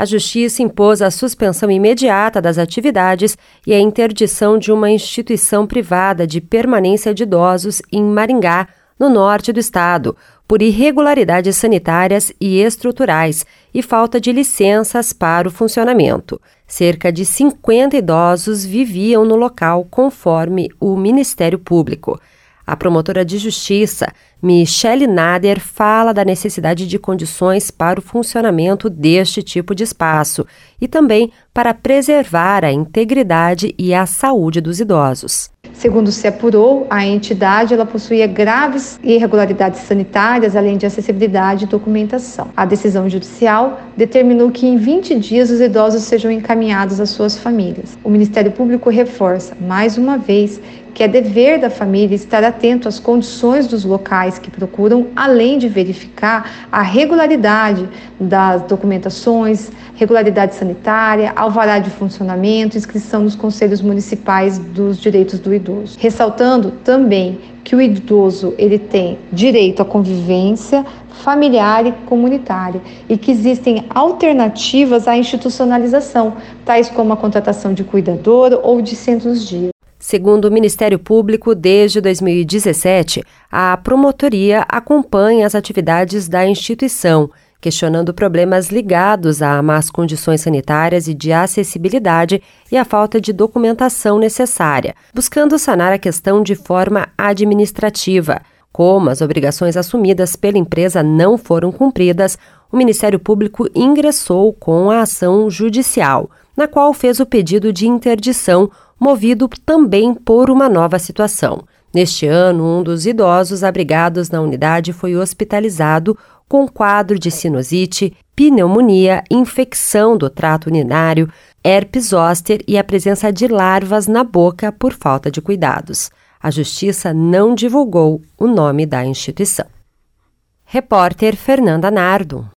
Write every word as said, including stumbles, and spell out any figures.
A Justiça impôs a suspensão imediata das atividades e a interdição de uma instituição privada de permanência de idosos em Maringá, no norte do estado, por irregularidades sanitárias e estruturais e falta de licenças para o funcionamento. Cerca de cinquenta idosos viviam no local, conforme o Ministério Público. A promotora de justiça, Michele Nader, fala da necessidade de condições para o funcionamento deste tipo de espaço e também para preservar a integridade e a saúde dos idosos. Segundo se apurou, a entidade ela possuía graves irregularidades sanitárias, além de acessibilidade e documentação. A decisão judicial determinou que em vinte dias os idosos sejam encaminhados às suas famílias. O Ministério Público reforça, mais uma vez, que é dever da família estar atento às condições dos locais que procuram, além de verificar a regularidade das documentações, regularidade sanitária, alvará de funcionamento, inscrição nos conselhos municipais dos direitos do idoso. Ressaltando também que o idoso ele tem direito à convivência familiar e comunitária e que existem alternativas à institucionalização, tais como a contratação de cuidador ou de centros-dia. Segundo o Ministério Público, desde dois mil e dezessete, a promotoria acompanha as atividades da instituição, questionando problemas ligados a más condições sanitárias e de acessibilidade e a falta de documentação necessária, buscando sanar a questão de forma administrativa. Como as obrigações assumidas pela empresa não foram cumpridas, o Ministério Público ingressou com a ação judicial, na qual fez o pedido de interdição, movido também por uma nova situação. Neste ano, um dos idosos abrigados na unidade foi hospitalizado com quadro de sinusite, pneumonia, infecção do trato urinário, herpes zoster e a presença de larvas na boca por falta de cuidados. A Justiça não divulgou o nome da instituição. Repórter Fernanda Nardo.